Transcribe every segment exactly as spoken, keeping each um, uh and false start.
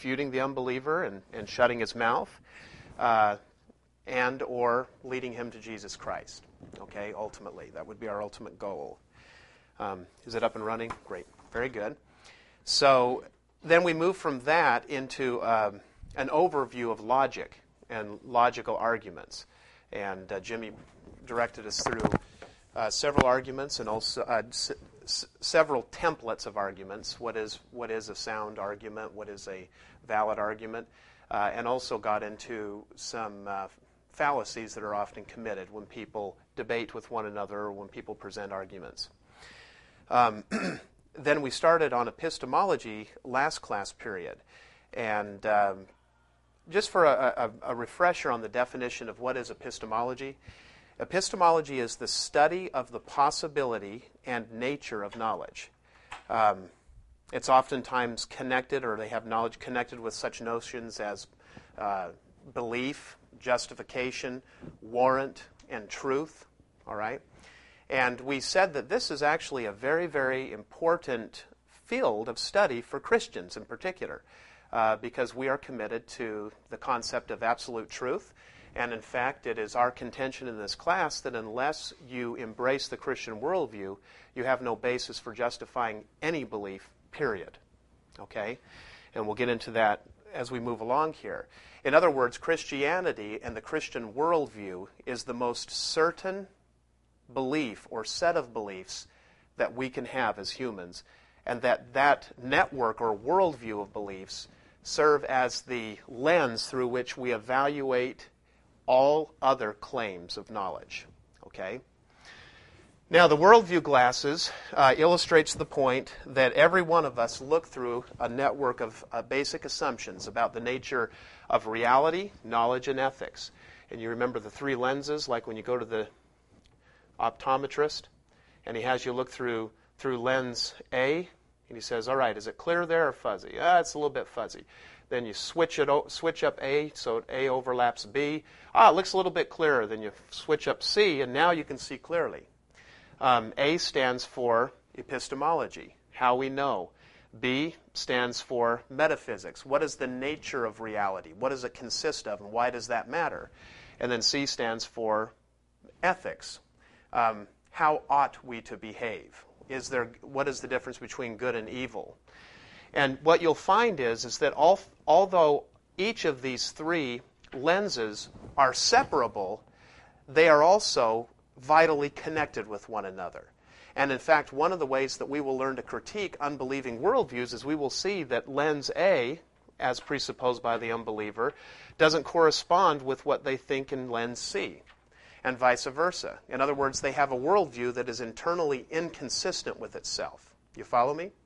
refuting the unbeliever and, and shutting his mouth, uh, and or leading him to Jesus Christ. Okay, ultimately. That would be our ultimate goal. Um, is it up and running? Great. Very good. So then we move from that into um, an overview of logic and logical arguments. And uh, Jimmy directed us through uh, several arguments and also uh, s- s- several templates of arguments. What is what is a sound argument? What is a valid argument? Uh, and also got into some uh, fallacies that are often committed when people debate with one another or when people present arguments. Um, then we started on epistemology last class period. And um, just for a, a, a refresher on the definition of what is epistemology, epistemology is the study of the possibility and nature of knowledge. Um, it's oftentimes connected, or they have knowledge connected with such notions as uh, belief, justification, warrant, and truth. All right? And we said that this is actually a very, very important field of study for Christians in particular, uh, because we are committed to the concept of absolute truth. And in fact, it is our contention in this class that unless you embrace the Christian worldview, you have no basis for justifying any belief, period. Okay? And we'll get into that as we move along here. In other words, Christianity and the Christian worldview is the most certain belief or set of beliefs that we can have as humans, and that that network or worldview of beliefs serve as the lens through which we evaluate all other claims of knowledge. Okay? Now, the worldview glasses uh, illustrates the point that every one of us look through a network of uh, basic assumptions about the nature of reality, knowledge, and ethics. And you remember the three lenses, like when you go to the optometrist, and he has you look through through lens A, and he says, all right, is it clear there or fuzzy? Ah, it's a little bit fuzzy. Then you switch it o- switch up A, so A overlaps B. Ah, it looks a little bit clearer. Then you switch up C, and now you can see clearly. Um, A stands for epistemology, how we know. B stands for metaphysics. What is the nature of reality? What does it consist of, and why does that matter? And then C stands for ethics. Um, how ought we to behave? Is there, what is the difference between good and evil? And what you'll find is, is that all, although each of these three lenses are separable, they are also vitally connected with one another. And in fact, one of the ways that we will learn to critique unbelieving worldviews is we will see that lens A, as presupposed by the unbeliever, doesn't correspond with what they think in lens C, and vice versa. In other words, they have a worldview that is internally inconsistent with itself. You follow me?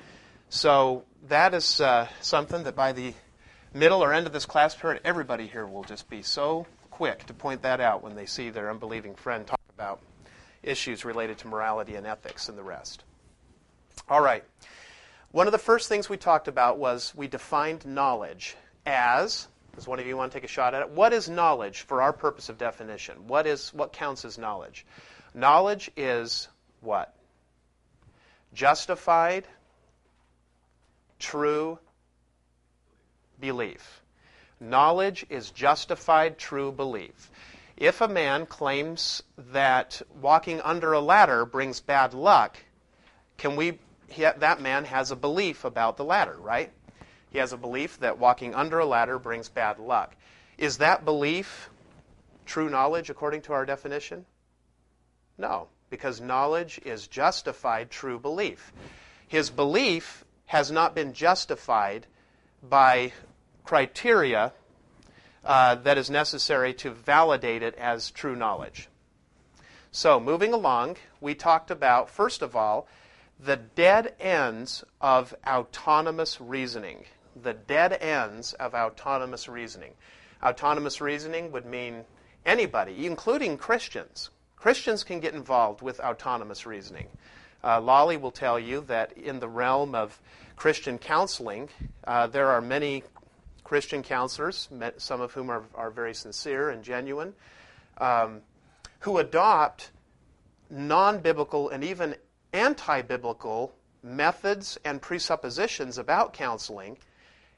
So that is uh, something that by the middle or end of this class period, everybody here will just be so quick to point that out when they see their unbelieving friend talk about issues related to morality and ethics and the rest. All right. One of the first things we talked about was we defined knowledge as, does one of you want to take a shot at it? What is knowledge for our purpose of definition? What is what counts as knowledge? Knowledge is what? Justified, true belief. Knowledge is justified, true belief. If a man claims that walking under a ladder brings bad luck, can we? He, that man has a belief about the ladder, right? He has a belief that walking under a ladder brings bad luck. Is that belief true knowledge according to our definition? No, because knowledge is justified, true belief. His belief has not been justified by criteria uh, that is necessary to validate it as true knowledge. So, moving along, we talked about, first of all, the dead ends of autonomous reasoning. The dead ends of autonomous reasoning. Autonomous reasoning would mean anybody, including Christians. Christians can get involved with autonomous reasoning. Uh, Lolly will tell you that in the realm of Christian counseling, uh, there are many Christian counselors, some of whom are, are very sincere and genuine, um, who adopt non-biblical and even anti-biblical methods and presuppositions about counseling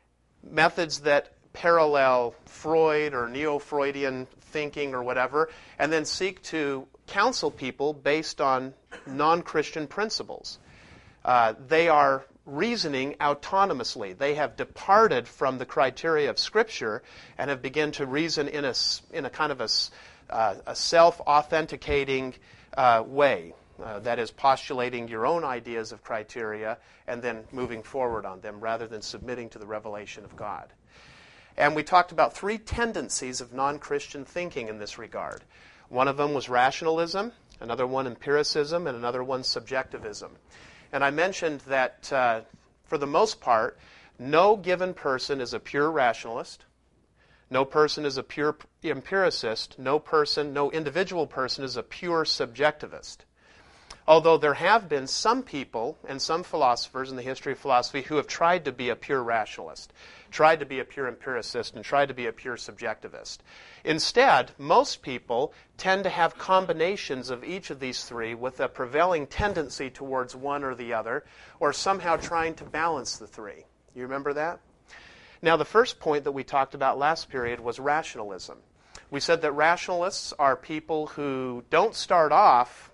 methods that parallel Freud or Neo-Freudian thinking or whatever, and then seek to counsel people based on non-Christian principles. Uh, they are reasoning autonomously. They have departed from the criteria of Scripture and have begun to reason in a, in a kind of a, uh, a self-authenticating uh, way. Uh, that is, postulating your own ideas of criteria and then moving forward on them rather than submitting to the revelation of God. And we talked about three tendencies of non-Christian thinking in this regard. One of them was rationalism, another one empiricism, and another one subjectivism. And I mentioned that uh, for the most part, no given person is a pure rationalist. No person is a pure empiricist. No person, no individual person is a pure subjectivist. Although there have been some people and some philosophers in the history of philosophy who have tried to be a pure rationalist, tried to be a pure empiricist, and tried to be a pure subjectivist. Instead, most people tend to have combinations of each of these three with a prevailing tendency towards one or the other, or somehow trying to balance the three. You remember that? Now, the first point that we talked about last period was rationalism. We said that rationalists are people who don't start off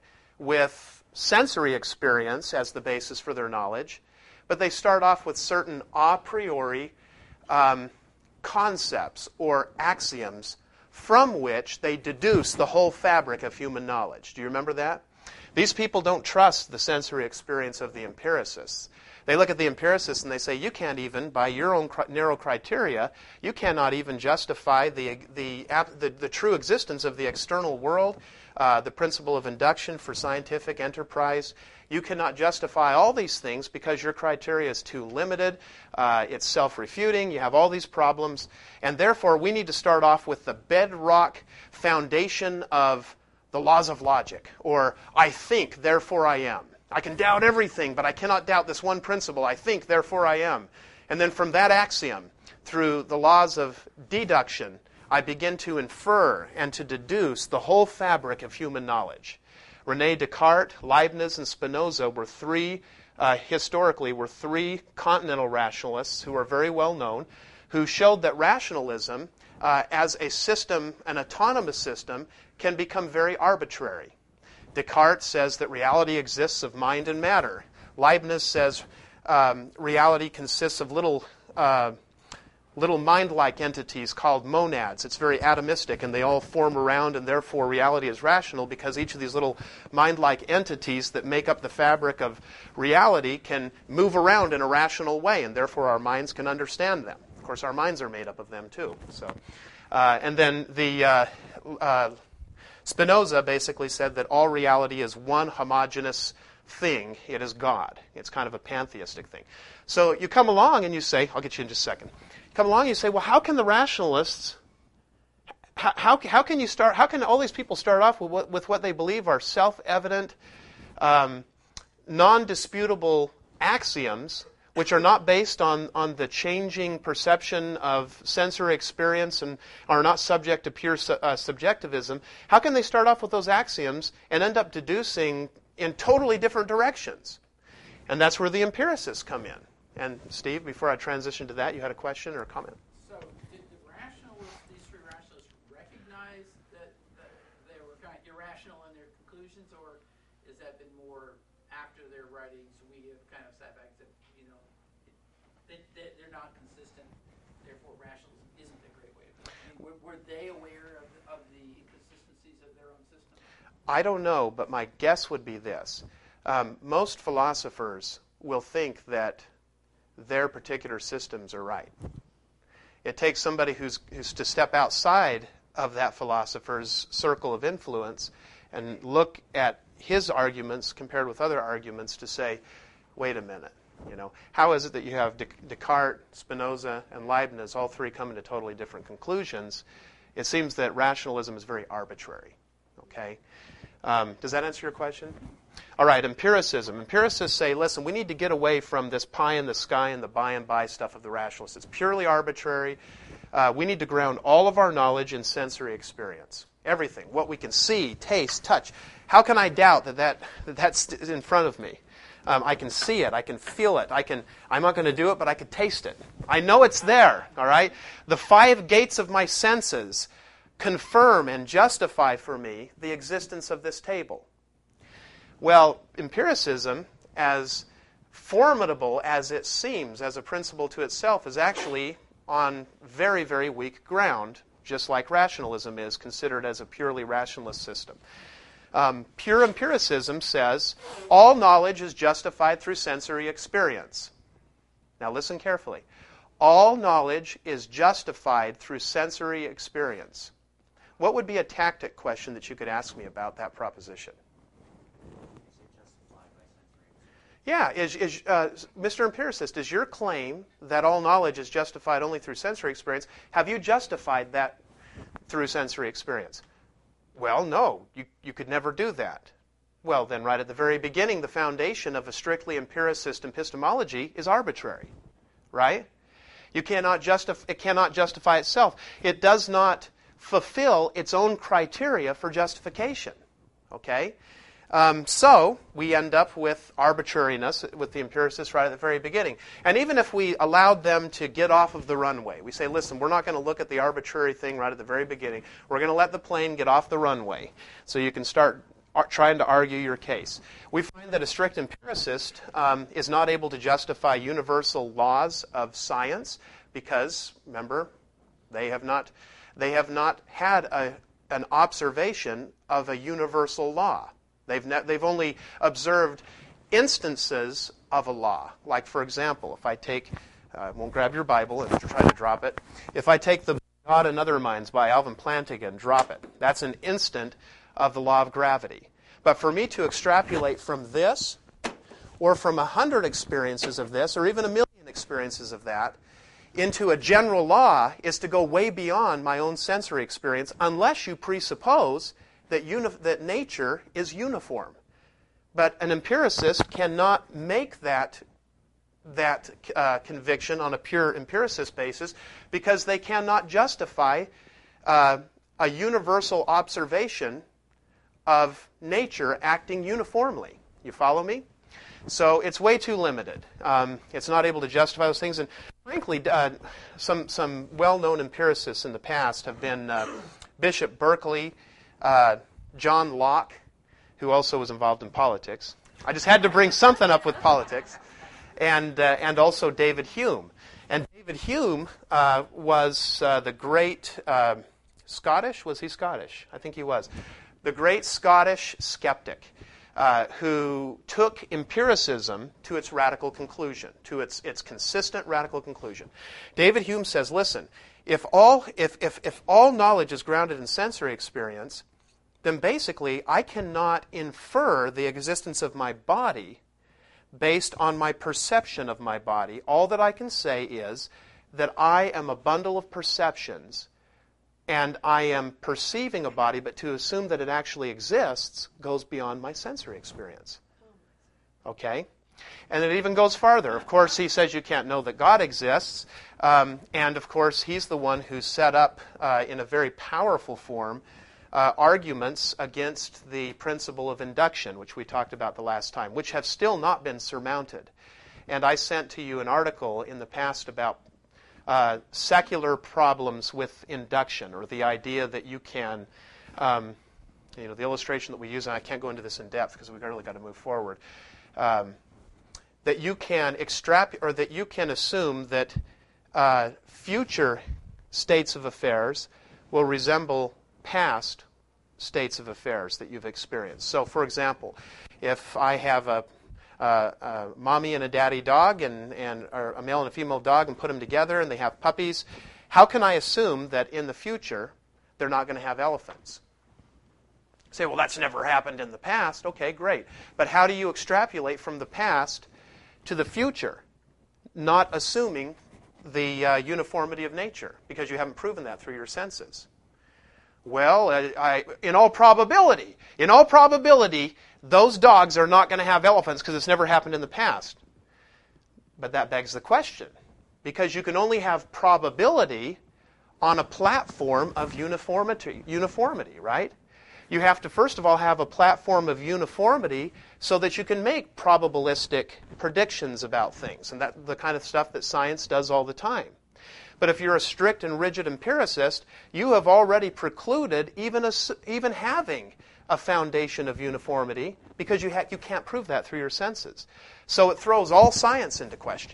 with sensory experience as the basis for their knowledge, but they start off with certain a priori um, concepts or axioms from which they deduce the whole fabric of human knowledge. Do you remember that? These people don't trust the sensory experience of the empiricists. They look at the empiricists and they say, you can't even, by your own cr- narrow criteria, you cannot even justify the, the, the, the true existence of the external world, uh, the principle of induction for scientific enterprise. You cannot justify all these things because your criteria is too limited. Uh, it's self-refuting. You have all these problems. And therefore, we need to start off with the bedrock foundation of the laws of logic, or I think, therefore I am. I can doubt everything, but I cannot doubt this one principle. I think, therefore I am. And then from that axiom, through the laws of deduction, I begin to infer and to deduce the whole fabric of human knowledge. René Descartes, Leibniz, and Spinoza were three, uh, historically, were three continental rationalists who are very well known, who showed that rationalism, uh, as a system, an autonomous system, can become very arbitrary. Descartes says that reality exists of mind and matter. Leibniz says um, reality consists of little uh, little mind-like entities called monads. It's very atomistic, and they all form around, and therefore reality is rational because each of these little mind-like entities that make up the fabric of reality can move around in a rational way, and therefore our minds can understand them. Of course, our minds are made up of them too. So, uh, and then the uh, uh, Spinoza basically said that all reality is one homogeneous thing. It is God. It's kind of a pantheistic thing. So you come along and you say, I'll get you in just a second. Come along and you say, well, how can the rationalists, how, how, how can you start, how can all these people start off with what, with what they believe are self-evident, um, non-disputable axioms, which are not based on, on the changing perception of sensory experience and are not subject to pure su- uh, subjectivism? How can they start off with those axioms and end up deducing in totally different directions? And that's where the empiricists come in. And Steve, before I transition to that, you had a question or a comment? So did the rationalists, these three rationalists, recognize that, that they were kind of irrational in their conclusions, or has that been more after their writings we have kind of sat back and said, you know, they, they, they're not consistent, therefore rationalism isn't a great way of thinking? I mean, were, were they aware of, of the inconsistencies of their own system? I don't know, but my guess would be this. Um, most philosophers will think that their particular systems are right. It takes somebody who's, who's to step outside of that philosopher's circle of influence and look at his arguments compared with other arguments to say, wait a minute, you know, how is it that you have Descartes, Spinoza, and Leibniz, all three coming to totally different conclusions? It seems that rationalism is very arbitrary. Okay? Um, does that answer your question? All right, empiricism. Empiricists say, listen, we need to get away from this pie in the sky and the by and by stuff of the rationalists. It's purely arbitrary. Uh, we need to ground all of our knowledge in sensory experience. Everything. What we can see, taste, touch. How can I doubt that, that, that that's in front of me? Um, I can see it. I can feel it. I can, I'm not going to do it, but I can taste it. I know it's there, all right? The five gates of my senses confirm and justify for me the existence of this table. Well, empiricism, as formidable as it seems as a principle to itself, is actually on very, very weak ground, just like rationalism is considered as a purely rationalist system. Um, pure empiricism says all knowledge is justified through sensory experience. Now listen carefully. All knowledge is justified through sensory experience. What would be a tactic question that you could ask me about that proposition? Yeah, is, is, uh, Mister Empiricist, is your claim that all knowledge is justified only through sensory experience, have you justified that through sensory experience? Well, no, you, you could never do that. Well, then, right at the very beginning, the foundation of a strictly empiricist epistemology is arbitrary, right? You cannot justif- it cannot justify itself. It does not fulfill its own criteria for justification, okay? Um, so we end up with arbitrariness with the empiricists right at the very beginning. And even if we allowed them to get off of the runway, we say, listen, we're not going to look at the arbitrary thing right at the very beginning. We're going to let the plane get off the runway so you can start ar- trying to argue your case. We find that a strict empiricist um, is not able to justify universal laws of science because, remember, they have not, they have not had a, an observation of a universal law. They've, ne- they've only observed instances of a law. Like, for example, if I take, uh, I won't grab your Bible and try to drop it. If I take the God and Other Minds by Alvin Plantinga and drop it, that's an instant of the law of gravity. But for me to extrapolate from this, or from a hundred experiences of this, or even a million experiences of that, into a general law is to go way beyond my own sensory experience, unless you presuppose that, uni- that nature is uniform. But an empiricist cannot make that, that uh, conviction on a pure empiricist basis because they cannot justify uh, a universal observation of nature acting uniformly. You follow me? So it's way too limited. Um, it's not able to justify those things. And frankly, uh, some, some well-known empiricists in the past have been uh, Bishop Berkeley, Uh, John Locke, who also was involved in politics. I just had to bring something up with politics. And uh, and also David Hume. And David Hume uh, was uh, the great uh, Scottish, was he Scottish? I think he was. The great Scottish skeptic uh, who took empiricism to its radical conclusion, to its, its consistent radical conclusion. David Hume says, listen, If all, if, if, if all knowledge is grounded in sensory experience, then basically I cannot infer the existence of my body based on my perception of my body. All that I can say is that I am a bundle of perceptions and I am perceiving a body, but to assume that it actually exists goes beyond my sensory experience. Okay? And it even goes farther. Of course, he says you can't know that God exists. Um, and, of course, he's the one who set up, uh, in a very powerful form, uh, arguments against the principle of induction, which we talked about the last time, which have still not been surmounted. And I sent to you an article in the past about uh, secular problems with induction, or the idea that you can, um, you know, the illustration that we use, and I can't go into this in depth because we've really got to move forward, um, that you can extract, or that you can assume that uh, future states of affairs will resemble past states of affairs that you've experienced. So, for example, if I have a, a, a mommy and a daddy dog, and, and or a male and a female dog, and put them together, and they have puppies, how can I assume that in the future they're not going to have elephants? You say, well, that's never happened in the past. Okay, great. But how do you extrapolate from the past to the future, not assuming the uh, uniformity of nature, because you haven't proven that through your senses? Well, I, I, in all probability, in all probability, those dogs are not going to have elephants because it's never happened in the past. But that begs the question, because you can only have probability on a platform of uniformity, uniformity, right? You have to, first of all, have a platform of uniformity so that you can make probabilistic predictions about things, and that the kind of stuff that science does all the time. But if you're a strict and rigid empiricist, you have already precluded even, a, even having a foundation of uniformity because you, ha- you can't prove that through your senses. So it throws all science into question.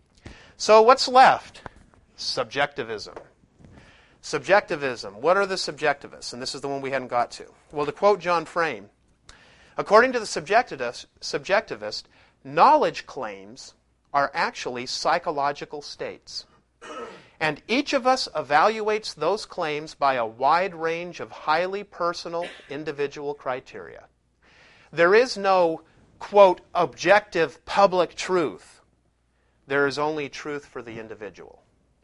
So what's left? Subjectivism. Subjectivism. What are the subjectivists? And this is the one we hadn't got to. Well, to quote John Frame, according to the subjectivist, subjectivist, knowledge claims are actually psychological states. And each of us evaluates those claims by a wide range of highly personal individual criteria. There is no, quote, objective public truth. There is only truth for the individual.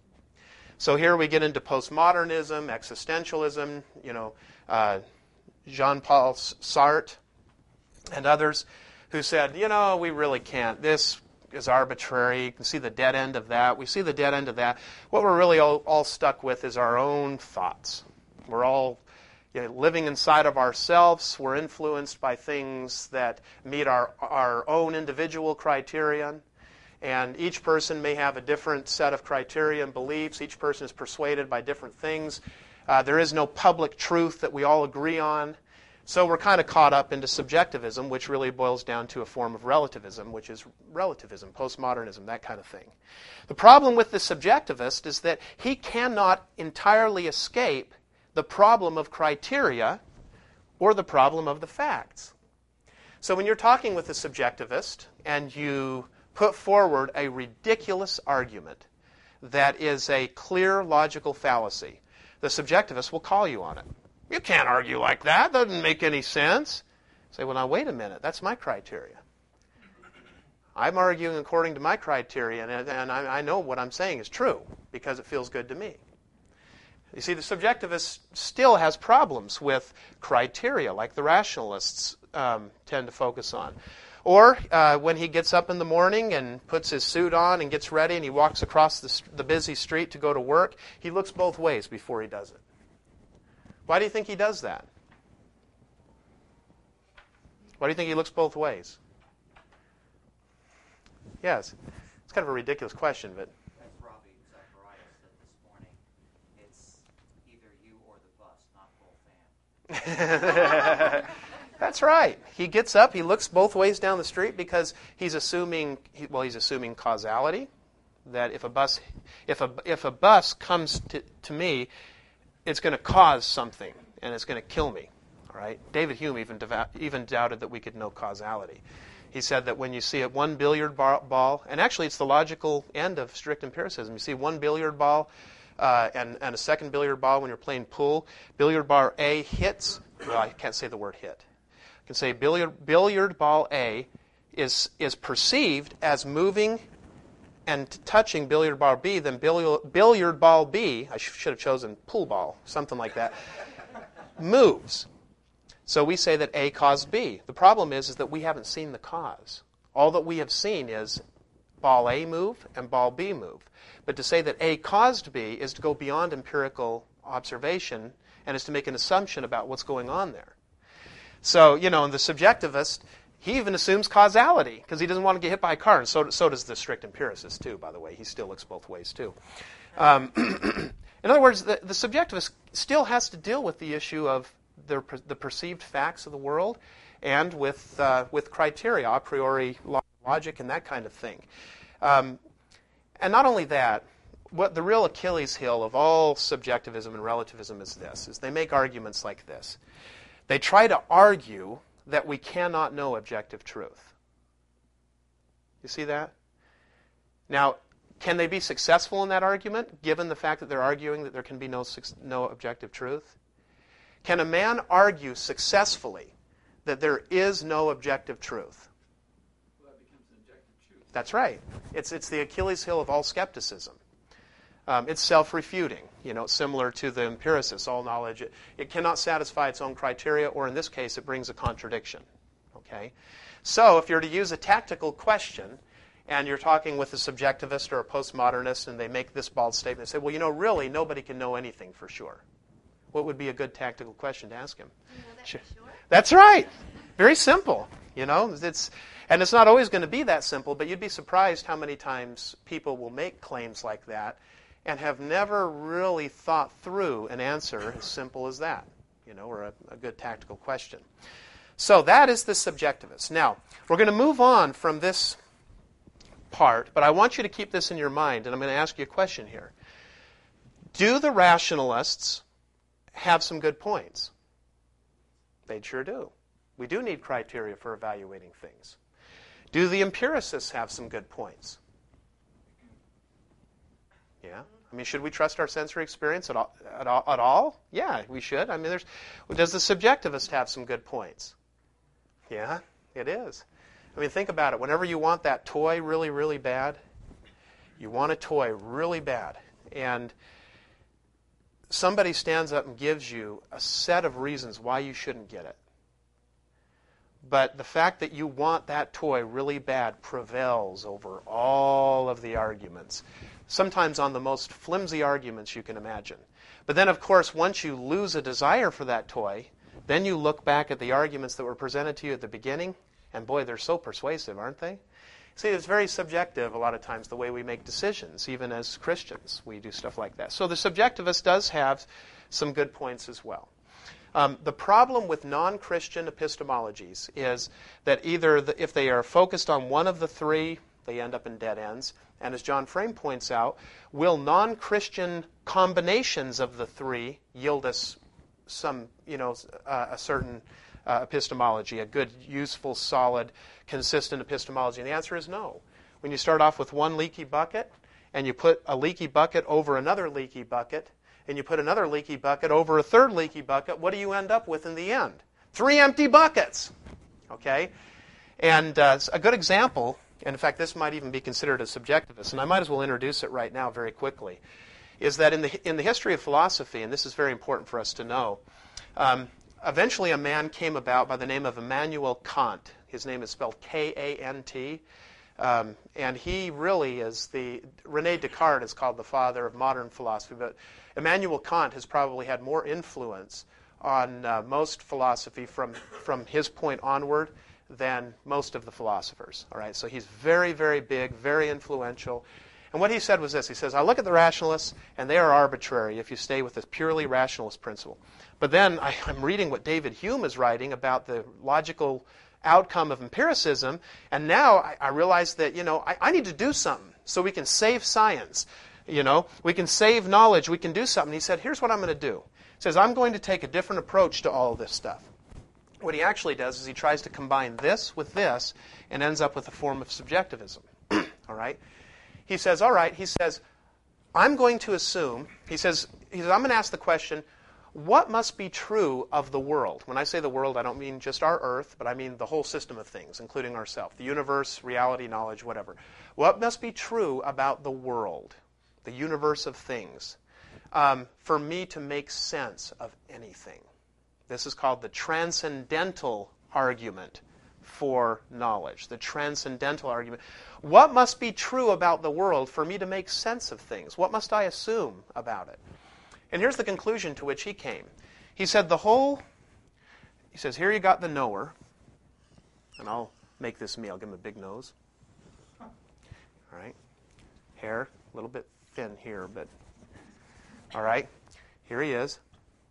So here we get into postmodernism, existentialism, you know, uh, Jean-Paul Sartre and others who said, you know, we really can't. This is arbitrary. You can see the dead end of that. We see the dead end of that. What we're really all, all stuck with is our own thoughts. We're all you know, living inside of ourselves. We're influenced by things that meet our, our own individual criterion. And each person may have a different set of criteria and beliefs. Each person is persuaded by different things. Uh, there is no public truth that we all agree on. So we're kind of caught up into subjectivism, which really boils down to a form of relativism, which is relativism, postmodernism, that kind of thing. The problem with the subjectivist is that he cannot entirely escape the problem of criteria or the problem of the facts. So when you're talking with a subjectivist and you put forward a ridiculous argument that is a clear logical fallacy, the subjectivist will call you on it. You can't argue like that. That doesn't make any sense. Say, well, now, wait a minute. That's my criteria. I'm arguing according to my criteria, and, and I, I know what I'm saying is true because it feels good to me. You see, the subjectivist still has problems with criteria, like the rationalists um, tend to focus on. Or uh, when he gets up in the morning and puts his suit on and gets ready and he walks across the, the busy street to go to work, he looks both ways before he does it. Why do you think he does that? Why do you think he looks both ways? Yes. It's kind of a ridiculous question, but... As Robbie Zacharias said this morning, it's either you or the bus, not both and. That's right. He gets up, he looks both ways down the street because he's assuming, well, he's assuming causality, that if a bus, if a, if a bus comes to, to me, it's going to cause something, and it's going to kill me. All right? David Hume even, devo- even doubted that we could know causality. He said that when you see it one billiard bar- ball, and actually it's the logical end of strict empiricism. You see one billiard ball uh, and, and a second billiard ball when you're playing pool. Billiard ball A hits. Well, I can't say the word hit. I can say billiard, billiard ball A is, is perceived as moving and touching billiard ball B, then billiard, billiard ball B, I sh- should have chosen pool ball, something like that, moves. So we say that A caused B. The problem is, is that we haven't seen the cause. All that we have seen is ball A move and ball B move. But to say that A caused B is to go beyond empirical observation and is to make an assumption about what's going on there. So, you know, and the subjectivist, he even assumes causality because he doesn't want to get hit by a car. And so, so does the strict empiricist, too, by the way. He still looks both ways, too. Um, in other words, the, the subjectivist still has to deal with the issue of the, the perceived facts of the world and with, uh, with criteria, a priori logic and that kind of thing. Um, and not only that, what the real Achilles heel of all subjectivism and relativism is this, is they make arguments like this. They try to argue that we cannot know objective truth. You see that? Now, can they be successful in that argument, given the fact that they're arguing that there can be no, no objective truth? Can a man argue successfully that there is no objective truth? Well, that becomes an objective truth. That's right. It's, it's the Achilles heel of all skepticism. Um, it's self-refuting, you know, similar to the empiricists. All knowledge, it, it cannot satisfy its own criteria, or in this case, it brings a contradiction. Okay? So if you're to use a tactical question, and you're talking with a subjectivist or a postmodernist, and they make this bald statement, they say, well, you know, really, nobody can know anything for sure. What would be a good tactical question to ask him? Do you know that Sure. for sure? That's right. Very simple. You know, it's and it's not always going to be that simple, but you'd be surprised how many times people will make claims like that and have never really thought through an answer as simple as that, you know, or a, a good tactical question. So that is the subjectivist. Now, we're going to move on from this part, but I want you to keep this in your mind, and I'm going to ask you a question here. Do the rationalists have some good points? They sure do. We do need criteria for evaluating things. Do the empiricists have some good points? Yeah. I mean, should we trust our sensory experience at all? At all? At all? Yeah, we should. I mean, there's. Does the subjectivist have some good points? Yeah, it is. I mean, think about it. Whenever you want that toy really, really bad, you want a toy really bad, and somebody stands up and gives you a set of reasons why you shouldn't get it. But the fact that you want that toy really bad prevails over all of the arguments, sometimes on the most flimsy arguments you can imagine. But then, of course, once you lose a desire for that toy, then you look back at the arguments that were presented to you at the beginning, and boy, they're so persuasive, aren't they? See, it's very subjective a lot of times the way we make decisions, even as Christians. We do stuff like that. So the subjectivist does have some good points as well. Um, the problem with non-Christian epistemologies is that either the, if they are focused on one of the three, they end up in dead ends. And as John Frame points out, will non-Christian combinations of the three yield us some, you know, uh, a certain uh, epistemology, a good, useful, solid, consistent epistemology? And the answer is no. When you start off with one leaky bucket, and you put a leaky bucket over another leaky bucket, and you put another leaky bucket over a third leaky bucket, what do you end up with in the end? Three empty buckets. Okay? And uh, a good example, and in fact this might even be considered a subjectivist, and I might as well introduce it right now very quickly, is that in the in the history of philosophy, and this is very important for us to know, um, eventually a man came about by the name of Immanuel Kant. His name is spelled K A N T. Um, and he really is the, René Descartes is called the father of modern philosophy, but Immanuel Kant has probably had more influence on uh, most philosophy from, from his point onward than most of the philosophers. All right, so he's very, very big, very influential. And what he said was this. He says, I look at the rationalists, and they are arbitrary if you stay with this purely rationalist principle. But then I, I'm reading what David Hume is writing about the logical outcome of empiricism, and now I, I realize that, you know, I, I need to do something so we can save science. You know, we can save knowledge, we can do something. He said, here's what I'm going to do. He says, I'm going to take a different approach to all of this stuff. What he actually does is he tries to combine this with this and ends up with a form of subjectivism. All right? He says, all right, he says, I'm going to assume, he says, he says, I'm going to ask the question, what must be true of the world? When I say the world, I don't mean just our earth, but I mean the whole system of things, including ourselves, the universe, reality, knowledge, whatever. What must be true about the world, the universe of things, um, for me to make sense of anything? This is called the transcendental argument for knowledge, the transcendental argument. What must be true about the world for me to make sense of things? What must I assume about it? And here's the conclusion to which he came. He said the whole, he says, here you got the knower, and I'll make this me. I'll give him a big nose. All right. Hair, a little bit thin here, but all right. Here he is.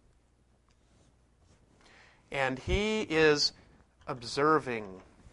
And he is observing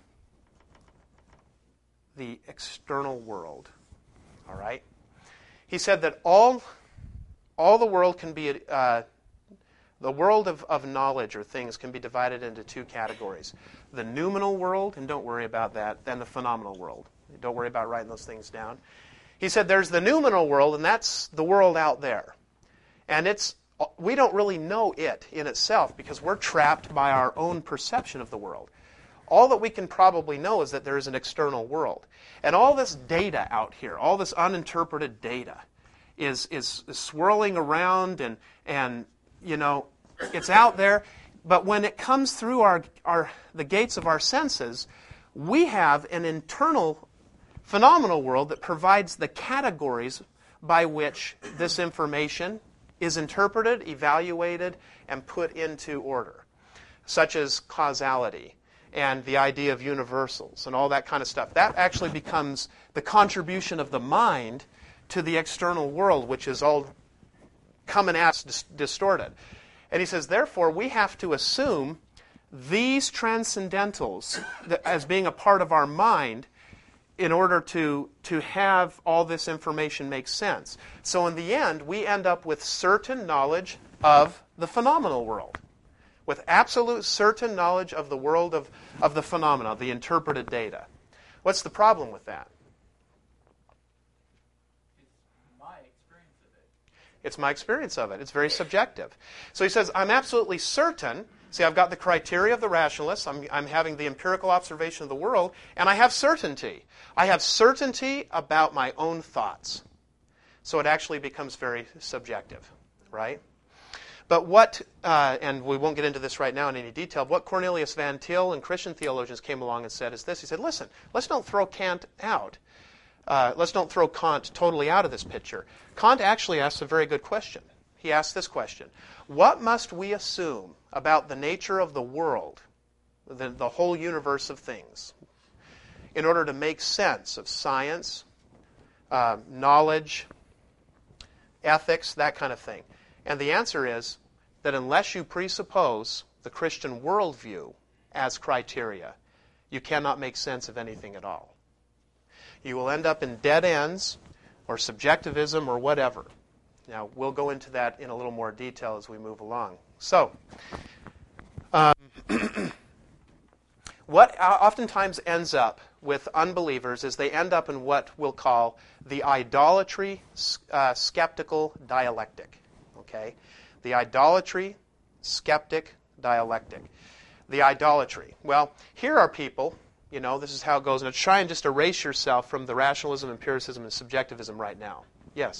the external world. All right. He said that all all the world can be uh, the world of, of knowledge or things can be divided into two categories: the noumenal world, and don't worry about that, and the phenomenal world. Don't worry about writing those things down. He said there's the noumenal world, and that's the world out there, and it's we don't really know it in itself because we're trapped by our own perception of the world. All that we can probably know is that there is an external world. And all this data out here, all this uninterpreted data, is, is, is swirling around and, and, you know, it's out there. But when it comes through our, our, the gates of our senses, we have an internal phenomenal world that provides the categories by which this information is interpreted, evaluated, and put into order, such as causality and the idea of universals and all that kind of stuff. That actually becomes the contribution of the mind to the external world, which is all coming at us dis- distorted. And he says, therefore, we have to assume these transcendentals as being a part of our mind in order to, to have all this information make sense. So in the end, we end up with certain knowledge of the phenomenal world, with absolute certain knowledge of the world of, of the phenomena, the interpreted data. What's the problem with that? It's my experience of it. It's my experience of it. It's very subjective. So he says, I'm absolutely certain. See, I've got the criteria of the rationalists. I'm, I'm having the empirical observation of the world, and I have certainty. I have certainty about my own thoughts. So it actually becomes very subjective, right? But what, uh, and we won't get into this right now in any detail, what Cornelius Van Til and Christian theologians came along and said is this. He said, listen, let's don't throw Kant out. Uh, let's don't throw Kant totally out of this picture. Kant actually asks a very good question. He asks this question. What must we assume about the nature of the world, the, the whole universe of things, in order to make sense of science, uh, knowledge, ethics, that kind of thing? And the answer is that unless you presuppose the Christian worldview as criteria, you cannot make sense of anything at all. You will end up in dead ends or subjectivism or whatever. Now, we'll go into that in a little more detail as we move along. So, um, what oftentimes ends up with unbelievers is they end up in what we'll call the idolatry uh, skeptical dialectic. Okay? The idolatry skeptic dialectic. The idolatry. Well, here are people, you know, this is how it goes. Now, try and just erase yourself from the rationalism, empiricism, and subjectivism right now. Yes?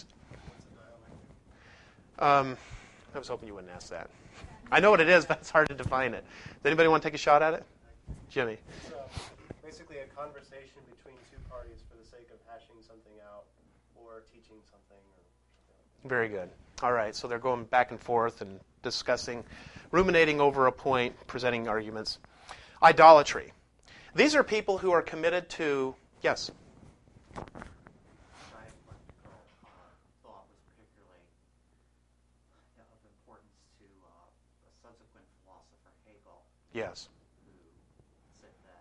Um, I was hoping you wouldn't ask that. I know what it is, but it's hard to define it. Does anybody want to take a shot at it? Jimmy. It's uh, basically a conversation between two parties for the sake of hashing something out or teaching something. Or Very good. All right, so they're going back and forth and discussing, ruminating over a point, presenting arguments. Idolatry. These are people who are committed to, yes? Yes. Who said that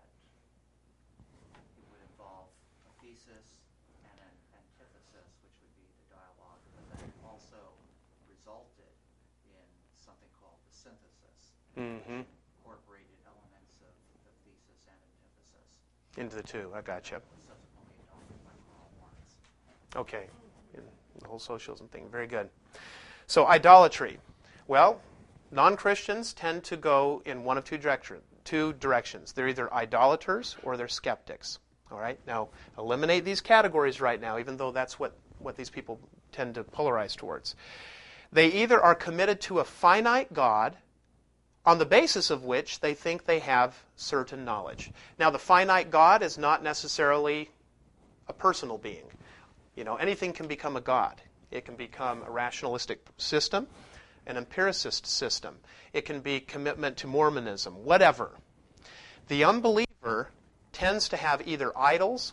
it would involve a thesis and an antithesis, which would be the dialogue, but that also resulted in something called the synthesis, Mm-hmm. which incorporated elements of the thesis and antithesis. Into the two. I gotcha. Was subsequently adopted by Karl Marx. Okay. In the whole socialism thing. Very good. So idolatry. Well, non-Christians tend to go in one of two, direction, two directions. They're either idolaters or they're skeptics. All right? Now, eliminate these categories right now, even though that's what, what these people tend to polarize towards. They either are committed to a finite God on the basis of which they think they have certain knowledge. Now, the finite God is not necessarily a personal being. You know, anything can become a God. It can become a rationalistic system, an empiricist system. It can be commitment to Mormonism, whatever. The unbeliever tends to have either idols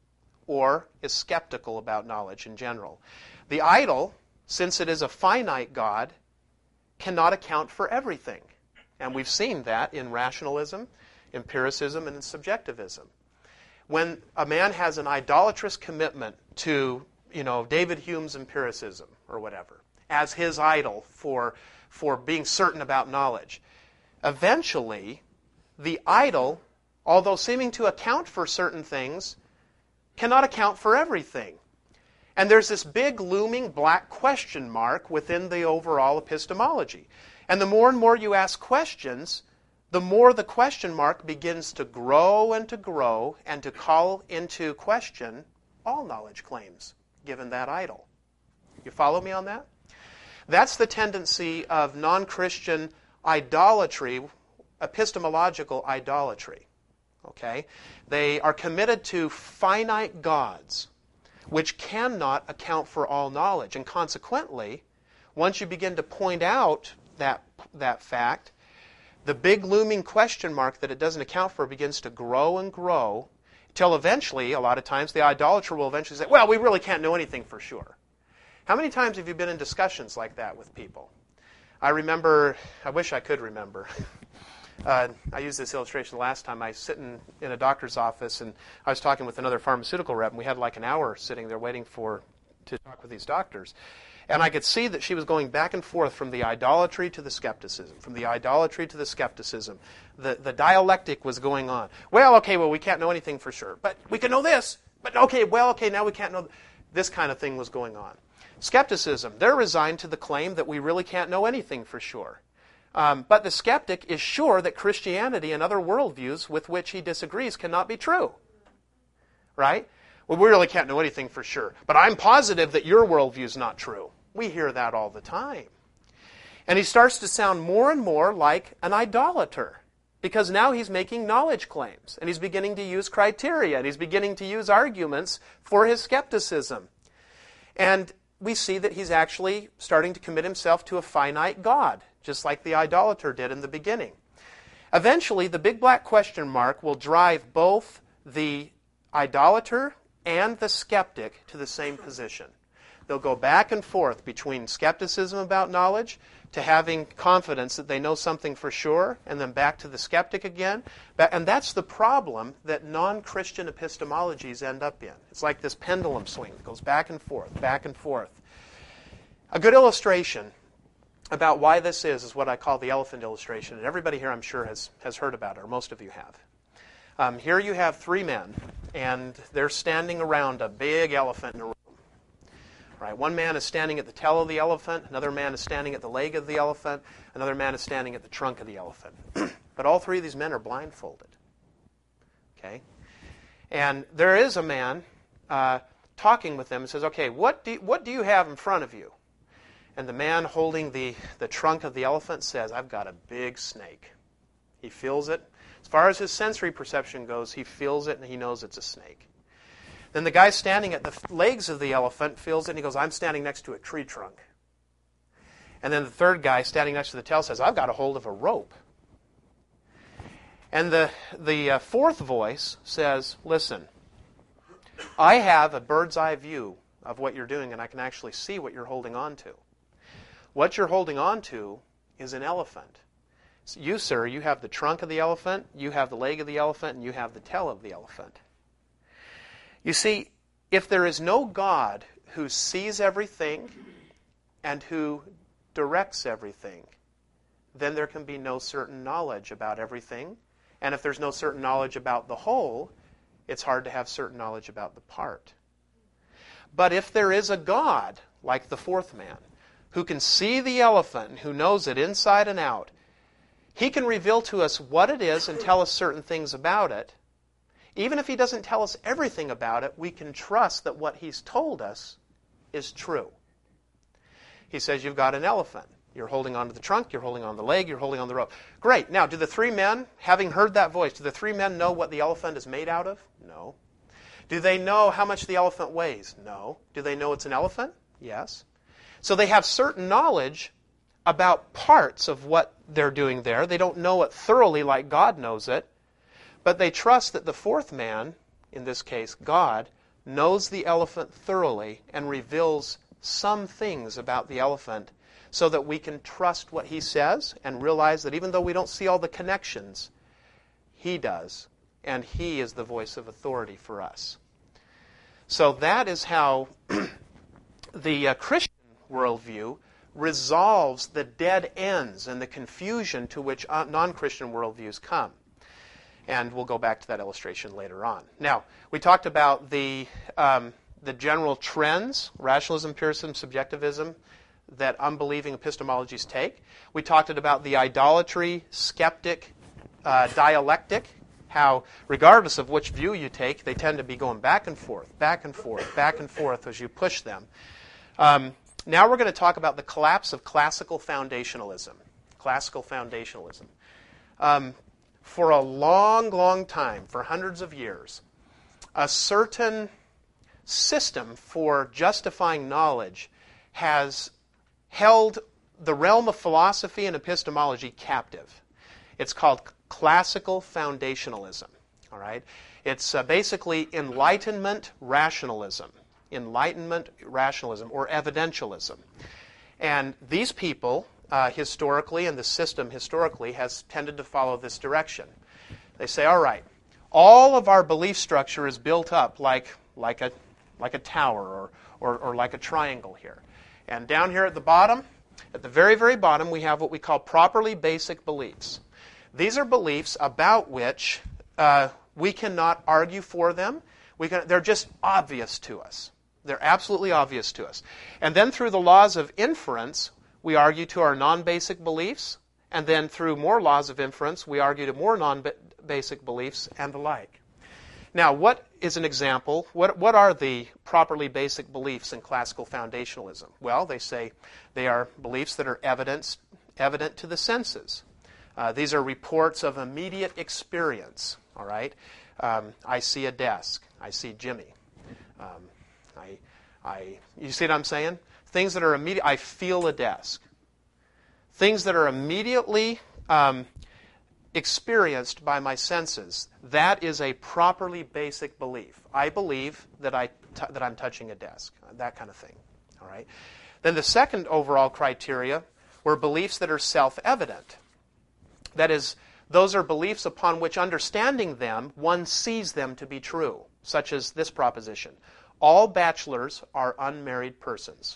or is skeptical about knowledge in general. The idol, since it is a finite God, cannot account for everything. And we've seen that in rationalism, empiricism, and in subjectivism. When a man has an idolatrous commitment to, you know, David Hume's empiricism or whatever, as his idol for, for being certain about knowledge. Eventually, the idol, although seeming to account for certain things, cannot account for everything. And there's this big looming black question mark within the overall epistemology. And the more and more you ask questions, the more the question mark begins to grow and to grow and to call into question all knowledge claims, given that idol. You follow me on that? That's the tendency of non-Christian idolatry, epistemological idolatry. Okay? They are committed to finite gods, which cannot account for all knowledge. And consequently, once you begin to point out that, that fact, the big looming question mark that it doesn't account for begins to grow and grow till eventually, a lot of times, the idolater will eventually say, well, we really can't know anything for sure. How many times have you been in discussions like that with people? I remember, I wish I could remember. Uh, I used this illustration last time. I was sitting in a doctor's office, and I was talking with another pharmaceutical rep, and we had like an hour sitting there waiting for to talk with these doctors. And I could see that she was going back and forth from the idolatry to the skepticism, from the idolatry to the skepticism. The, the dialectic was going on. Well, okay, well, we can't know anything for sure. But we can know this. But okay, well, okay, now we can't know. Th- this kind of thing was going on. Skepticism, they're resigned to the claim that we really can't know anything for sure. Um, but the skeptic is sure that Christianity and other worldviews with which he disagrees cannot be true. Right? Well, we really can't know anything for sure. But I'm positive that your worldview is not true. We hear that all the time. And he starts to sound more and more like an idolater. Because now he's making knowledge claims. And he's beginning to use criteria. And he's beginning to use arguments for his skepticism. And we see that he's actually starting to commit himself to a finite God, just like the idolater did in the beginning. Eventually, the big black question mark will drive both the idolater and the skeptic to the same position. They'll go back and forth between skepticism about knowledge to having confidence that they know something for sure, and then back to the skeptic again. And that's the problem that non-Christian epistemologies end up in. It's like this pendulum swing that goes back and forth, back and forth. A good illustration about why this is is what I call the elephant illustration. And everybody here, I'm sure, has, has heard about it, or most of you have. Um, here you have three men, and they're standing around a big elephant in a room. Right, one man is standing at the tail of the elephant, another man is standing at the leg of the elephant, another man is standing at the trunk of the elephant. But all three of these men are blindfolded. Okay? And there is a man uh, talking with them and says, okay, what do, what do you have in front of you? And the man holding the, the trunk of the elephant says, I've got a big snake. He feels it. As far as his sensory perception goes, he feels it and he knows it's a snake. Then the guy standing at the legs of the elephant feels it and he goes, I'm standing next to a tree trunk. And then the third guy standing next to the tail says, I've got a hold of a rope. And the, the uh, fourth voice says, listen, I have a bird's eye view of what you're doing and I can actually see what you're holding on to. What you're holding on to is an elephant. So you, sir, you have the trunk of the elephant, you have the leg of the elephant, and you have the tail of the elephant. You see, if there is no God who sees everything and who directs everything, then there can be no certain knowledge about everything. And if there's no certain knowledge about the whole, it's hard to have certain knowledge about the part. But if there is a God, like the fourth man, who can see the elephant and who knows it inside and out, he can reveal to us what it is and tell us certain things about it. Even if he doesn't tell us everything about it, we can trust that what he's told us is true. He says, you've got an elephant. You're holding onto the trunk, you're holding on the leg, you're holding on the rope. Great. Now, do the three men, having heard that voice, do the three men know what the elephant is made out of? No. Do they know how much the elephant weighs? No. Do they know it's an elephant? Yes. So they have certain knowledge about parts of what they're doing there. They don't know it thoroughly like God knows it. But they trust that the fourth man, in this case God, knows the elephant thoroughly and reveals some things about the elephant so that we can trust what he says and realize that even though we don't see all the connections, he does. And he is the voice of authority for us. So that is how the uh, Christian worldview resolves the dead ends and the confusion to which uh, non-Christian worldviews come. And we'll go back to that illustration later on. Now, we talked about the, um, the general trends, rationalism, empiricism, subjectivism, that unbelieving epistemologies take. We talked about the idolatry, skeptic, uh, dialectic, how regardless of which view you take, they tend to be going back and forth, back and forth, back and forth as you push them. Um, now we're going to talk about the collapse of classical foundationalism. Classical foundationalism. Um, For a long, long time, for hundreds of years, a certain system for justifying knowledge has held the realm of philosophy and epistemology captive. It's called classical foundationalism. All right? It's uh, basically Enlightenment rationalism. Enlightenment rationalism, or evidentialism. And these people, uh, historically, and the system historically, has tended to follow this direction. They say, all right, all of our belief structure is built up like, like, a, like a tower or, or, or like a triangle here. And down here at the bottom, at the very, very bottom, we have what we call properly basic beliefs. These are beliefs about which uh, we cannot argue for them. We can, they're just obvious to us. They're absolutely obvious to us. And then through the laws of inference, we argue to our non-basic beliefs. And then through more laws of inference, we argue to more non-basic beliefs and the like. Now, what is an example? What, what are the properly basic beliefs in classical foundationalism? Well, they say they are beliefs that are evidence, evident to the senses. Uh, these are reports of immediate experience. All right? Um, I see a desk. I see Jimmy. Um, I, I, you see what I'm saying? Things that are immediate. I feel a desk. Things that are immediately um, experienced by my senses. That is a properly basic belief. I believe that I t- that I'm touching a desk. That kind of thing. All right. Then the second overall criteria were beliefs that are self-evident. That is, those are beliefs upon which, understanding them, one sees them to be true, such as this proposition. All bachelors are unmarried persons.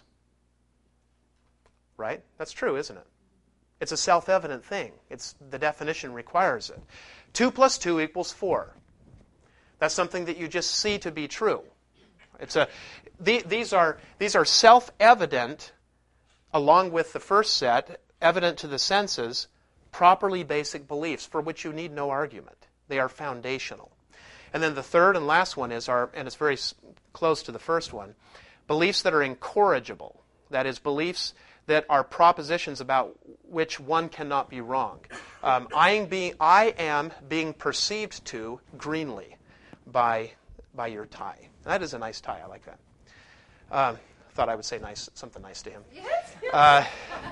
Right? That's true, isn't it? It's a self-evident thing. It's, the definition requires it. Two plus two equals four. That's something that you just see to be true. It's a, the, these are, these are self-evident, along with the first set, evident to the senses, properly basic beliefs for which you need no argument. They are foundational. And then the third and last one is, our, and it's very close to the first one, beliefs that are incorrigible. That is, beliefs that are propositions about which one cannot be wrong. Um, I, am being, I am being perceived to greenly by, by your tie. That is a nice tie. I like that. Um, thought I would say nice, something nice to him. Yes. Uh,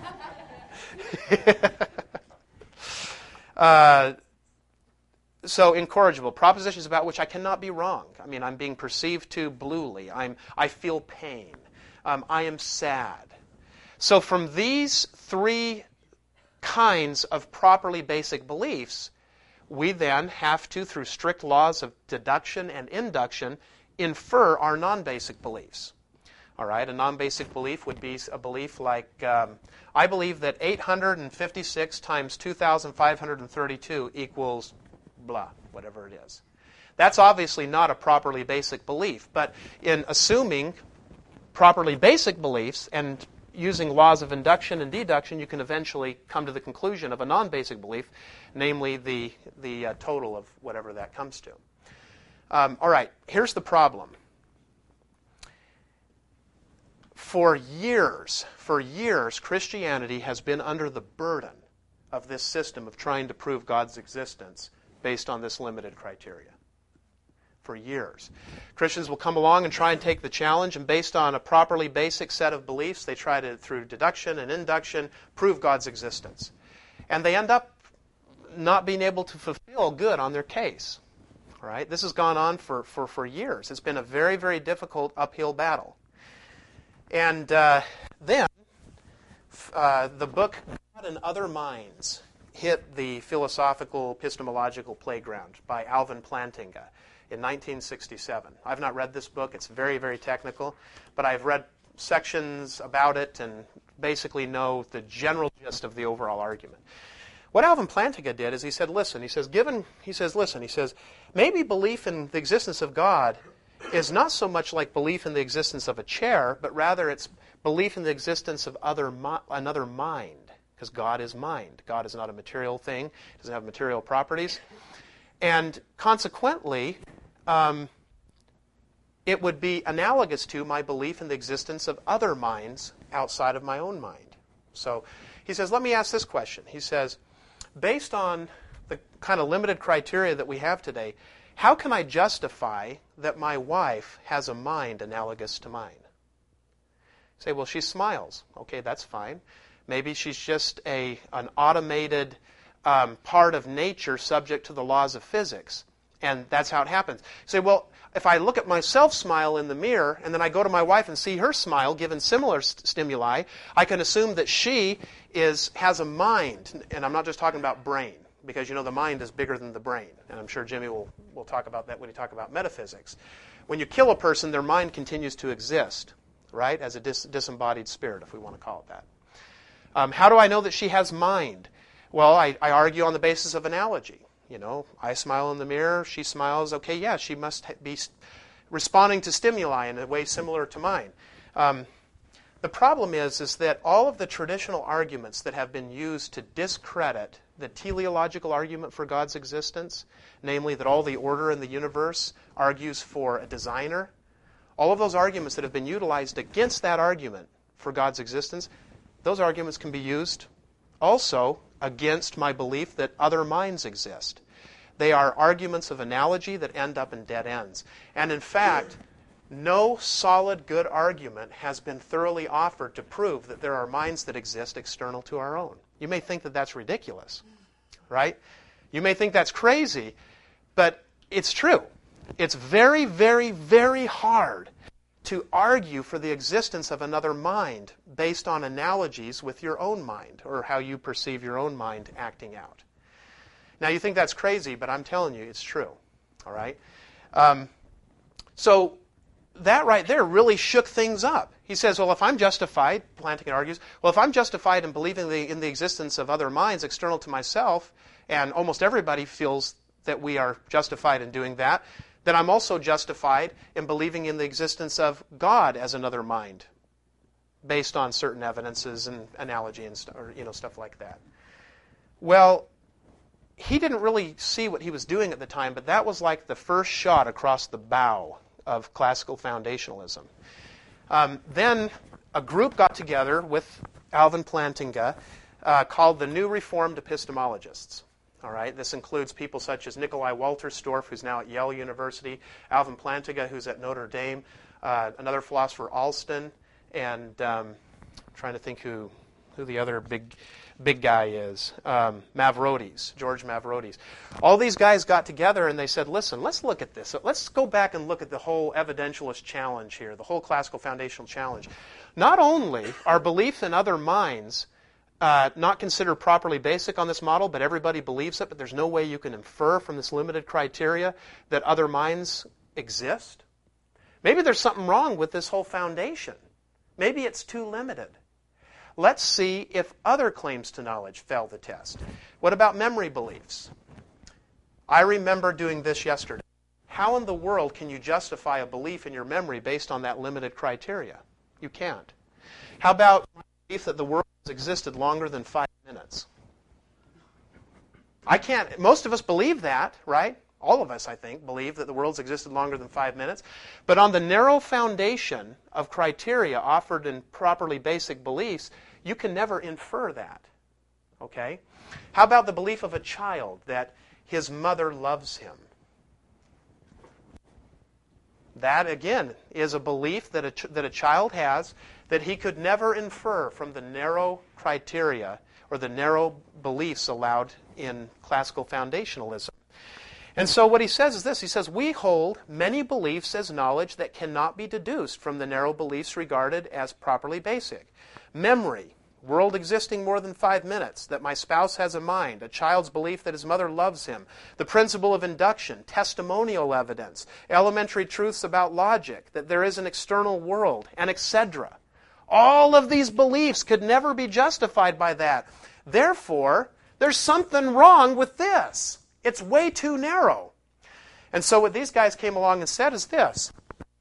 uh, so incorrigible, propositions about which I cannot be wrong. I mean, I'm being perceived to bluely. I'm, I feel pain. Um, I am sad. So from these three kinds of properly basic beliefs, we then have to, through strict laws of deduction and induction, infer our non-basic beliefs. All right, a non-basic belief would be a belief like, um, I believe that eight hundred fifty-six times two thousand five hundred thirty-two equals blah, whatever it is. That's obviously not a properly basic belief, but in assuming properly basic beliefs and using laws of induction and deduction, you can eventually come to the conclusion of a non-basic belief, namely the, the uh, total of whatever that comes to. Um, all right, here's the problem. For years, for years, Christianity has been under the burden of this system of trying to prove God's existence based on this limited criteria. For years. Christians will come along and try and take the challenge, and based on a properly basic set of beliefs, they try to, through deduction and induction, prove God's existence. And they end up not being able to fulfill good on their case. All right? This has gone on for, for, for years. It's been a very, very difficult uphill battle. And uh, then uh, the book God and Other Minds hit the philosophical, epistemological playground by Alvin Plantinga in nineteen sixty-seven. I've not read this book. It's very, very technical. But I've read sections about it and basically know the general gist of the overall argument. What Alvin Plantinga did is he said, listen, he says, given, he says, listen, he says, maybe belief in the existence of God is not so much like belief in the existence of a chair, but rather it's belief in the existence of other mi- another mind, because God is mind. God is not a material thing, doesn't have material properties. And consequently, um, it would be analogous to my belief in the existence of other minds outside of my own mind. So he says, let me ask this question. He says, based on the kind of limited criteria that we have today, how can I justify that my wife has a mind analogous to mine? Say, well, she smiles. Okay, that's fine. Maybe she's just a an automated um, part of nature subject to the laws of physics. And that's how it happens. Say, well, if I look at myself smile in the mirror, and then I go to my wife and see her smile, given similar st- stimuli, I can assume that she is has a mind. And I'm not just talking about brain, because, you know, the mind is bigger than the brain. And I'm sure Jimmy will, will talk about that when he talks about metaphysics. When you kill a person, their mind continues to exist, right, as a dis- disembodied spirit, if we want to call it that. Um, how do I know that she has mind? Well, I, I argue on the basis of analogy. You know, I smile in the mirror, she smiles. Okay, yeah, she must be responding to stimuli in a way similar to mine. Um, the problem is, is that all of the traditional arguments that have been used to discredit the teleological argument for God's existence, namely that all the order in the universe argues for a designer, all of those arguments that have been utilized against that argument for God's existence, those arguments can be used also against my belief that other minds exist. They are arguments of analogy that end up in dead ends. And in fact, no solid good argument has been thoroughly offered to prove that there are minds that exist external to our own. You may think that that's ridiculous, right? You may think that's crazy, but it's true. It's very, very, very hard to argue for the existence of another mind based on analogies with your own mind, or how you perceive your own mind acting out. Now, you think that's crazy, but I'm telling you, it's true. All right? Um, so that right there really shook things up. He says, well, if I'm justified, Plantinga argues, well, if I'm justified in believing the, in the existence of other minds external to myself, and almost everybody feels that we are justified in doing that, then I'm also justified in believing in the existence of God as another mind, based on certain evidences and analogy and st- or, you know, stuff like that. Well, he didn't really see what he was doing at the time, but that was like the first shot across the bow of classical foundationalism. Um, then a group got together with Alvin Plantinga uh, called the New Reformed Epistemologists. All right, this includes people such as Nikolai Walterstorff, who's now at Yale University, Alvin Plantinga, who's at Notre Dame, uh, another philosopher, Alston, and um, I'm trying to think who who the other big big guy is, um, Mavrodes, George Mavrodes. All these guys got together and they said, listen, let's look at this. So let's go back and look at the whole evidentialist challenge here, the whole classical foundational challenge. Not only are beliefs in other minds Uh, not considered properly basic on this model, but everybody believes it, but there's no way you can infer from this limited criteria that other minds exist. Maybe there's something wrong with this whole foundation. Maybe it's too limited. Let's see if other claims to knowledge fail the test. What about memory beliefs? I remember doing this yesterday. How in the world can you justify a belief in your memory based on that limited criteria? You can't. How about my belief that the world has existed longer than five minutes? I can't. Most of us believe that, right? All of us, I think, believe that the world's existed longer than five minutes. But on the narrow foundation of criteria offered in properly basic beliefs, you can never infer that. Okay? How about the belief of a child that his mother loves him? That, again, is a belief that a, ch- that a child has that he could never infer from the narrow criteria or the narrow beliefs allowed in classical foundationalism. And so what he says is this. He says, we hold many beliefs as knowledge that cannot be deduced from the narrow beliefs regarded as properly basic. Memory, world existing more than five minutes, that my spouse has a mind, a child's belief that his mother loves him, the principle of induction, testimonial evidence, elementary truths about logic, that there is an external world, and et cetera. All of these beliefs could never be justified by that. Therefore, there's something wrong with this. It's way too narrow. And so what these guys came along and said is this.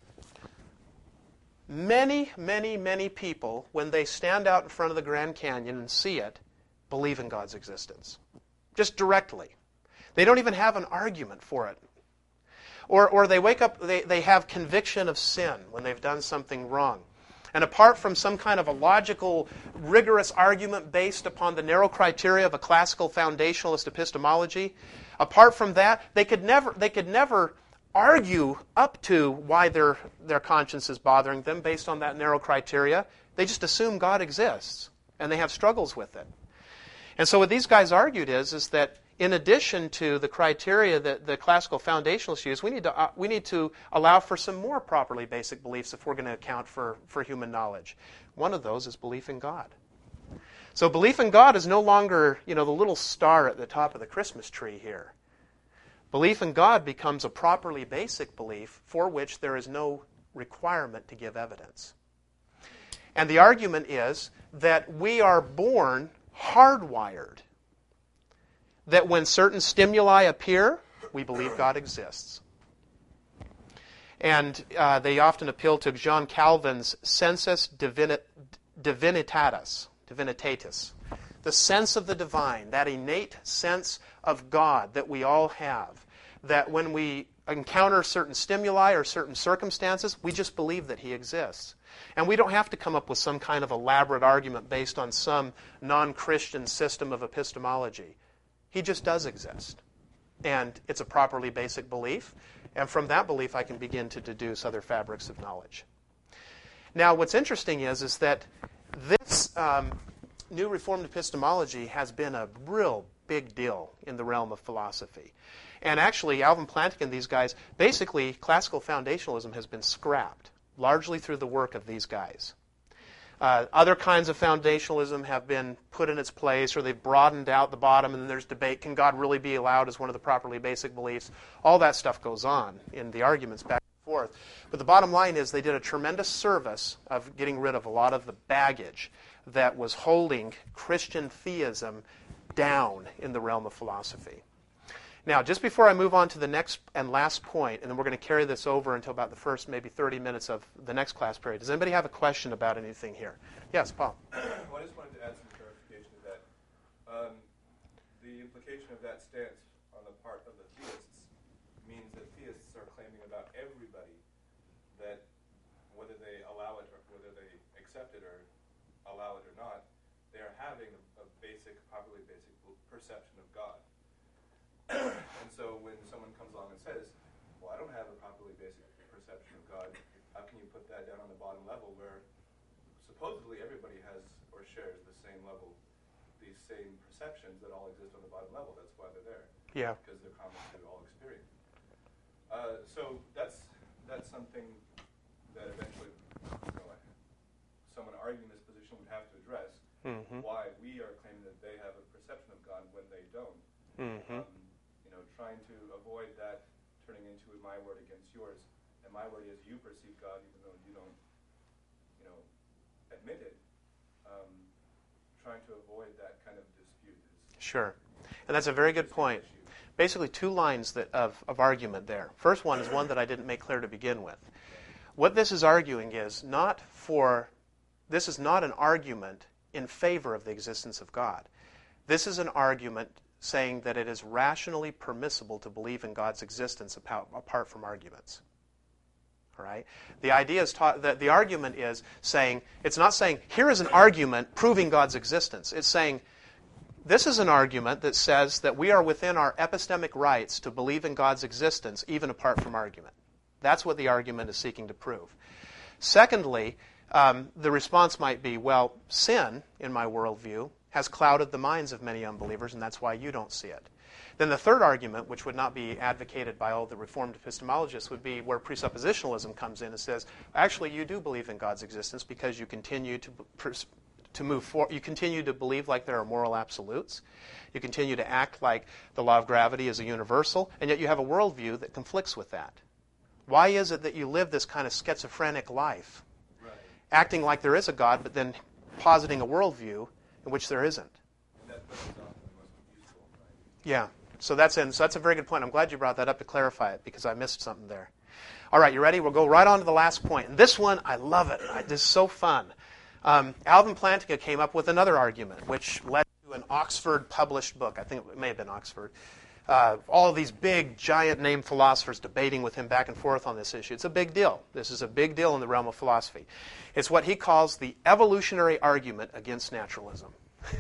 Many, many, many people, when they stand out in front of the Grand Canyon and see it, believe in God's existence. Just directly. They don't even have an argument for it. Or, or they wake up, they, they have conviction of sin when they've done something wrong. And apart from some kind of a logical, rigorous argument based upon the narrow criteria of a classical foundationalist epistemology, apart from that, they could never, they could never argue up to why their, their conscience is bothering them based on that narrow criteria. They just assume God exists, and they have struggles with it. And so what these guys argued is, is that in addition to the criteria that the classical foundationalists use, we need to, uh, we need to allow for some more properly basic beliefs if we're going to account for, for human knowledge. One of those is belief in God. So belief in God is no longer, you know, the little star at the top of the Christmas tree here. Belief in God becomes a properly basic belief for which there is no requirement to give evidence. And the argument is that we are born hardwired, that when certain stimuli appear, we believe God exists. And uh, they often appeal to John Calvin's sensus divini- divinitatis, divinitatis, the sense of the divine, that innate sense of God that we all have, that when we encounter certain stimuli or certain circumstances, we just believe that He exists. And we don't have to come up with some kind of elaborate argument based on some non-Christian system of epistemology. He just does exist. And it's a properly basic belief. And from that belief, I can begin to deduce other fabrics of knowledge. Now, what's interesting is, is that this um, new Reformed epistemology has been a real big deal in the realm of philosophy. And actually, Alvin Plantinga and these guys, basically, classical foundationalism has been scrapped, largely through the work of these guys. Uh, other kinds of foundationalism have been put in its place, or they've broadened out the bottom, and then there's debate. Can God really be allowed as one of the properly basic beliefs? All that stuff goes on in the arguments back and forth. But the bottom line is they did a tremendous service of getting rid of a lot of the baggage that was holding Christian theism down in the realm of philosophy. Now, just before I move on to the next and last point, and then we're going to carry this over until about the first maybe thirty minutes of the next class period, does anybody have a question about anything here? Yes, Paul. Well, I just wanted to add some clarification to that. Um, the implication of that stance on the part of the theists means that theists are claiming about everybody that whether they allow it or whether they accept it or allow it or not, they are having a, a basic, properly basic perception of God. And so when someone comes along and says, well, I don't have a properly basic perception of God, how can you put that down on the bottom level where supposedly everybody has or shares the same level, these same perceptions that all exist on the bottom level? That's why they're there. Yeah. Because they're common to all experience. Uh, so that's that's something that eventually, you know, someone arguing this position would have to address. Mm-hmm. Why we are claiming that they have a perception of God when they don't. Mm-hmm. Um, you know, trying to avoid that turning into my word against yours, and my word is you perceive God even though you don't, you know, admit it. Um, trying to avoid that kind of dispute. Is sure, and that's a very good point. Basically, two lines that of, of argument there. First one is one that I didn't make clear to begin with. What this is arguing is not for, this is not an argument in favor of the existence of God. This is an argument saying that it is rationally permissible to believe in God's existence apart, apart from arguments. All right? The idea is taught that the argument is saying, it's not saying, here is an argument proving God's existence. It's saying, this is an argument that says that we are within our epistemic rights to believe in God's existence even apart from argument. That's what the argument is seeking to prove. Secondly, um, the response might be, well, sin, in my worldview, has clouded the minds of many unbelievers, and that's why you don't see it. Then the third argument, which would not be advocated by all the Reformed epistemologists, would be where presuppositionalism comes in and says, actually, you do believe in God's existence because you continue to to move forward. You continue to believe like there are moral absolutes. You continue to act like the law of gravity is a universal, and yet you have a worldview that conflicts with that. Why is it that you live this kind of schizophrenic life, right, acting like there is a God, but then positing a worldview in which there isn't? And that, that's often the most useful, right? Yeah. So that's in, so that's a very good point. I'm glad you brought that up to clarify it because I missed something there. All right, you ready? We'll go right on to the last point. And this one, I love it. I, this is so fun. Um, Alvin Plantinga came up with another argument, which led to an Oxford published book. I think it may have been Oxford. Uh, all of these big, giant name philosophers debating with him back and forth on this issue. It's a big deal. This is a big deal in the realm of philosophy. It's what he calls the evolutionary argument against naturalism.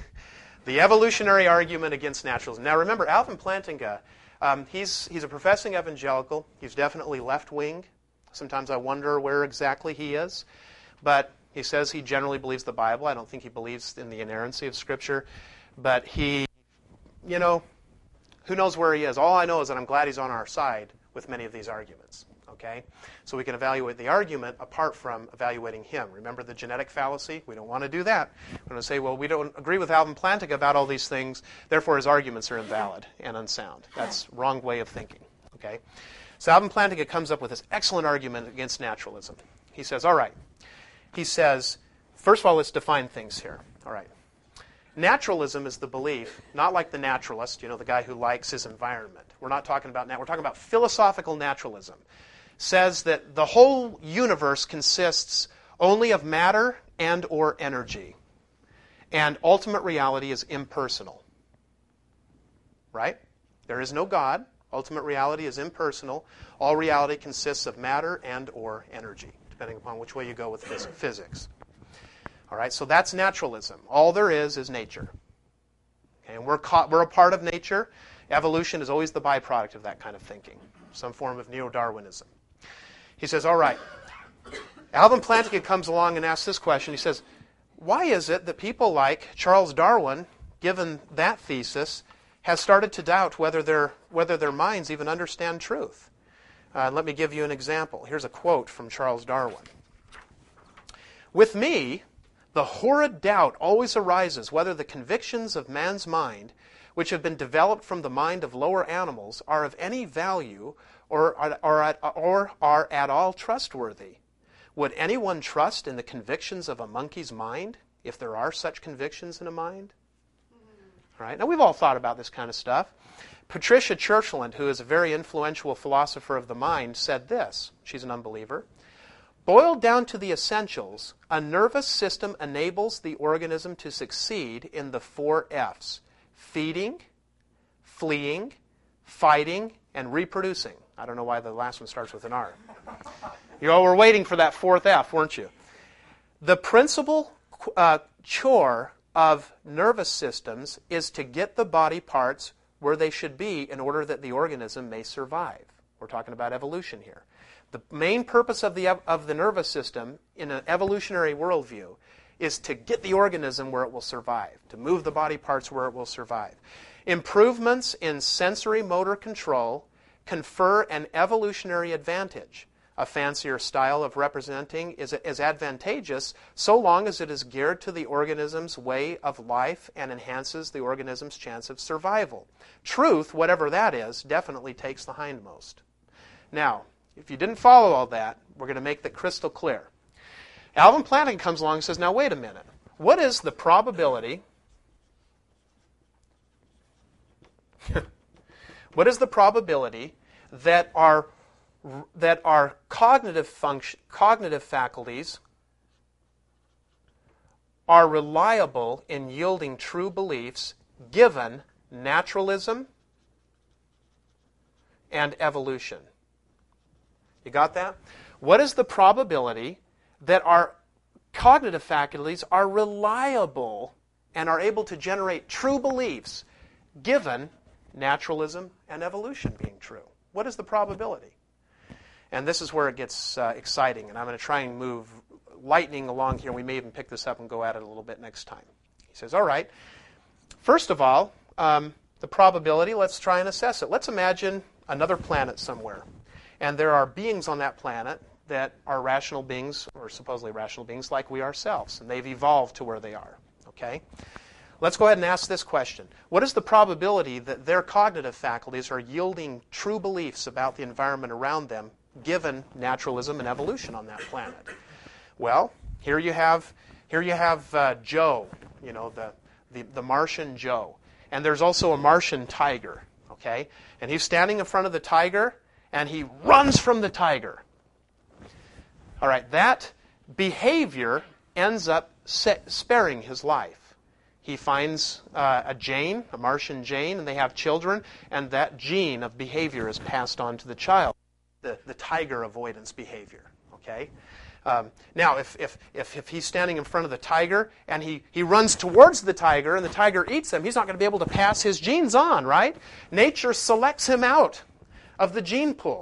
The evolutionary argument against naturalism. Now remember, Alvin Plantinga, um, he's, he's a professing evangelical. He's definitely left-wing. Sometimes I wonder where exactly he is. But He says he generally believes the Bible. I don't think he believes in the inerrancy of Scripture. But he, you know, who knows where he is? All I know is that I'm glad he's on our side with many of these arguments. Okay? So we can evaluate the argument apart from evaluating him. Remember the genetic fallacy? We don't want to do that. We're going to say, well, we don't agree with Alvin Plantinga about all these things, therefore his arguments are invalid and unsound. That's the wrong way of thinking. Okay? So Alvin Plantinga comes up with this excellent argument against naturalism. He says, all right. He says, first of all, let's define things here. All right. Naturalism is the belief, not like the naturalist, you know, the guy who likes his environment. We're not talking about that. We're talking about philosophical naturalism. Says that the whole universe consists only of matter and or energy. And ultimate reality is impersonal. Right? There is no God. Ultimate reality is impersonal. All reality consists of matter and or energy, depending upon which way you go with phys- physics. All right, so that's naturalism. All there is is nature. Okay, and we're, caught, we're a part of nature. Evolution is always the byproduct of that kind of thinking, some form of neo-Darwinism. He says, all right, Alvin Plantinga comes along and asks this question. He says, why is it that people like Charles Darwin, given that thesis, has started to doubt whether their, whether their minds even understand truth? Uh, let me give you an example. Here's a quote from Charles Darwin. With me, the horrid doubt always arises whether the convictions of man's mind, which have been developed from the mind of lower animals, are of any value or are, are, at, or are at all trustworthy. Would anyone trust in the convictions of a monkey's mind, if there are such convictions in a mind? All right. Now, we've all thought about this kind of stuff. Patricia Churchland, who is a very influential philosopher of the mind, said this. She's an unbeliever. Boiled down to the essentials, a nervous system enables the organism to succeed in the four F's: feeding, fleeing, fighting, and reproducing. I don't know why the last one starts with an R. You all were waiting for that fourth F, weren't you? The principal uh, chore of nervous systems is to get the body parts where they should be in order that the organism may survive. We're talking about evolution here. The main purpose of the of the nervous system in an evolutionary worldview is to get the organism where it will survive, to move the body parts where it will survive. Improvements in sensory motor control confer an evolutionary advantage. A fancier style of representing is, is advantageous so long as it is geared to the organism's way of life and enhances the organism's chance of survival. Truth, whatever that is, definitely takes the hindmost. Now, if you didn't follow all that, we're going to make that crystal clear. Alvin Plantinga comes along and says, now wait a minute. What is the probability... what is the probability that our that our cognitive function, cognitive faculties are reliable in yielding true beliefs given naturalism and evolution? You got that? What is the probability that our cognitive faculties are reliable and are able to generate true beliefs given naturalism and evolution being true? What is the probability? And this is where it gets uh, exciting, and I'm going to try and move lightning along here. We may even pick this up and go at it a little bit next time. He says, all right, first of all, um, the probability, let's try and assess it. Let's imagine another planet somewhere, and there are beings on that planet that are rational beings, or supposedly rational beings like we ourselves, and they've evolved to where they are. Okay? Let's go ahead and ask this question. What is the probability that their cognitive faculties are yielding true beliefs about the environment around them given naturalism and evolution on that planet? Well, here you have here you have uh, Joe, you know, the, the the Martian Joe. And there's also a Martian tiger, okay? And he's standing in front of the tiger, and he runs from the tiger. All right, that behavior ends up se- sparing his life. He finds uh, a Jane, a Martian Jane, and they have children, and that gene of behavior is passed on to the child, the, the tiger avoidance behavior, okay? Um, now, if, if, if, if he's standing in front of the tiger and he, he runs towards the tiger and the tiger eats him, he's not going to be able to pass his genes on, right? Nature selects him out of the gene pool.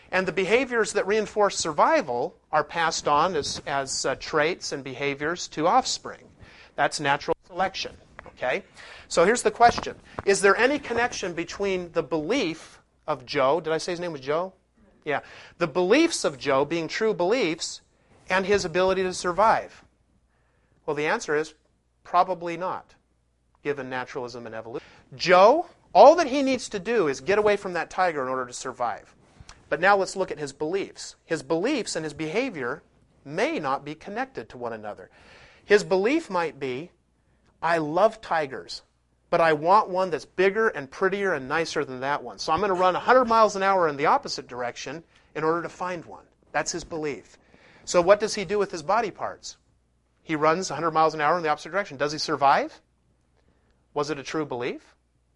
And the behaviors that reinforce survival are passed on as, as uh, traits and behaviors to offspring. That's natural selection. Okay? So here's the question. Is there any connection between the belief of Joe, did I say his name was Joe? Yeah. The beliefs of Joe being true beliefs and his ability to survive? Well, the answer is probably not, given naturalism and evolution. Joe, all that he needs to do is get away from that tiger in order to survive. But now let's look at his beliefs. His beliefs and his behavior may not be connected to one another. His belief might be, I love tigers, but I want one that's bigger and prettier and nicer than that one. So I'm going to run one hundred miles an hour in the opposite direction in order to find one. That's his belief. So what does he do with his body parts? He runs one hundred miles an hour in the opposite direction. Does he survive? Was it a true belief?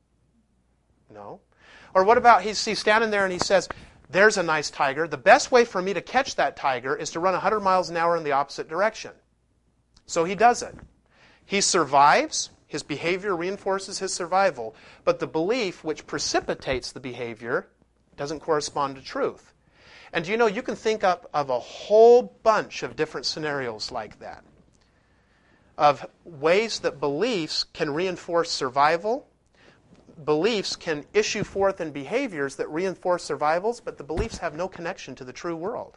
No. Or what about he's, he's standing there and he says, there's a nice tiger. The best way for me to catch that tiger is to run one hundred miles an hour in the opposite direction. So he does it. He survives. His behavior reinforces his survival. But the belief which precipitates the behavior doesn't correspond to truth. And you know, you can think up of a whole bunch of different scenarios like that. Of ways that beliefs can reinforce survival. Beliefs can issue forth in behaviors that reinforce survivals, but the beliefs have no connection to the true world.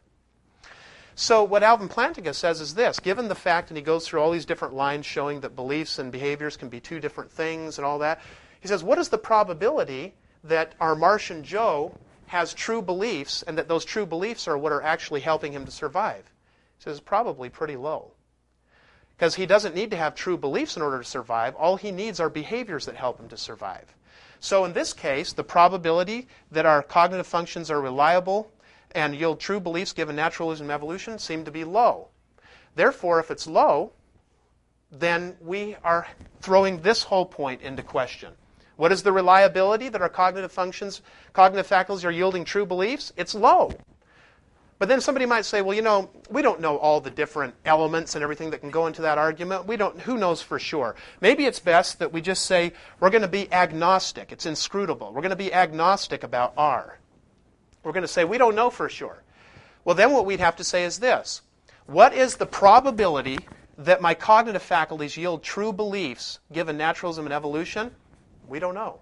So what Alvin Plantinga says is this, given the fact, and he goes through all these different lines showing that beliefs and behaviors can be two different things and all that, he says, what is the probability that our Martian Joe has true beliefs and that those true beliefs are what are actually helping him to survive? He says, probably pretty low. Because he doesn't need to have true beliefs in order to survive. All he needs are behaviors that help him to survive. So in this case, the probability that our cognitive functions are reliable and yield true beliefs given naturalism and evolution seem to be low. Therefore, if it's low, then we are throwing this whole point into question. What is the reliability that our cognitive functions, cognitive faculties are yielding true beliefs? It's low. But then somebody might say, well, you know, we don't know all the different elements and everything that can go into that argument. We don't, who knows for sure? Maybe it's best that we just say we're going to be agnostic. It's inscrutable. We're going to be agnostic about R. We're going to say we don't know for sure. Well, then what we'd have to say is this. What is the probability that my cognitive faculties yield true beliefs given naturalism and evolution? We don't know.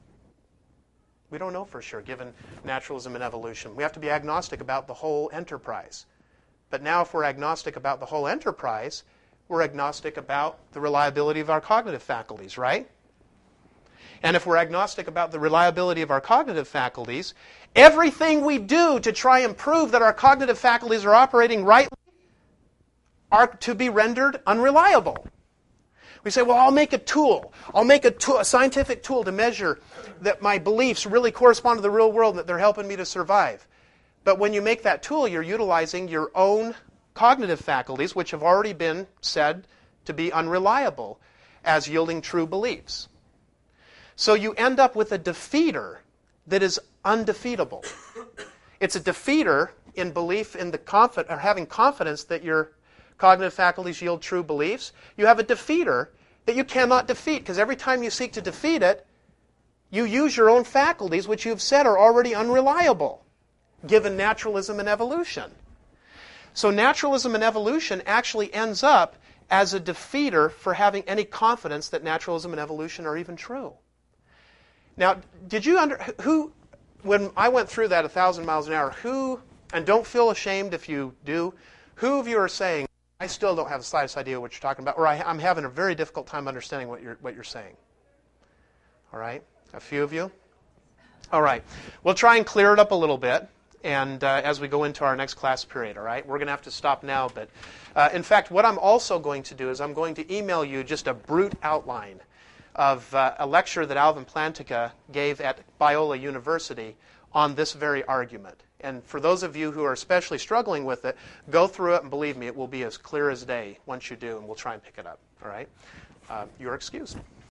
We don't know for sure, given naturalism and evolution. We have to be agnostic about the whole enterprise. But now if we're agnostic about the whole enterprise, we're agnostic about the reliability of our cognitive faculties, right? And if we're agnostic about the reliability of our cognitive faculties, everything we do to try and prove that our cognitive faculties are operating rightly are to be rendered unreliable. We say, well, I'll make a tool. I'll make a, tool, a scientific tool to measure that my beliefs really correspond to the real world and that they're helping me to survive. But when you make that tool, you're utilizing your own cognitive faculties, which have already been said to be unreliable, as yielding true beliefs. So you end up with a defeater that is undefeatable. It's a defeater in belief in the confi- or having confidence that your cognitive faculties yield true beliefs. You have a defeater that you cannot defeat, because every time you seek to defeat it, you use your own faculties, which you've said are already unreliable, given naturalism and evolution. So naturalism and evolution actually ends up as a defeater for having any confidence that naturalism and evolution are even true. Now, did you under who when I went through that a thousand miles an hour? Who, and don't feel ashamed if you do, who of you are saying, I still don't have the slightest idea what you're talking about, or I, I'm having a very difficult time understanding what you're what you're saying? All right, a few of you. All right, we'll try and clear it up a little bit. And uh, as we go into our next class period, all right? We're going to have to stop now. But uh, in fact, what I'm also going to do is I'm going to email you just a brute outline of uh, a lecture that Alvin Plantinga gave at Biola University on this very argument. And for those of you who are especially struggling with it, go through it, and believe me, it will be as clear as day once you do, and we'll try and pick it up, all right? Uh, you're excused.